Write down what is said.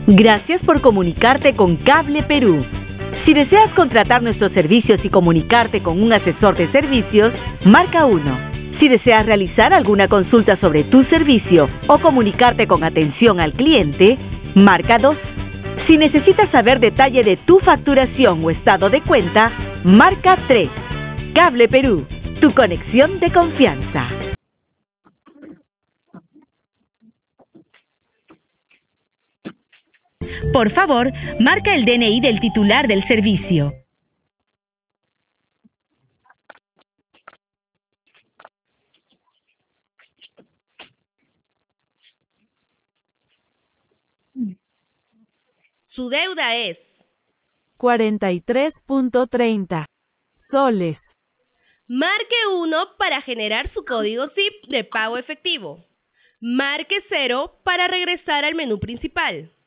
Gracias por comunicarte con Cable Perú. Si deseas contratar nuestros servicios y comunicarte con un asesor de servicios, marca 1. Si deseas realizar alguna consulta sobre tu servicio o comunicarte con atención al cliente, marca 2. Si necesitas saber detalle de tu facturación o estado de cuenta, marca 3. Cable Perú, tu conexión de confianza. Por favor, marca el DNI del titular del servicio. Su deuda es 43.30 soles. Marque 1 para generar su código SIP de pago efectivo. Marque 0 para regresar al menú principal.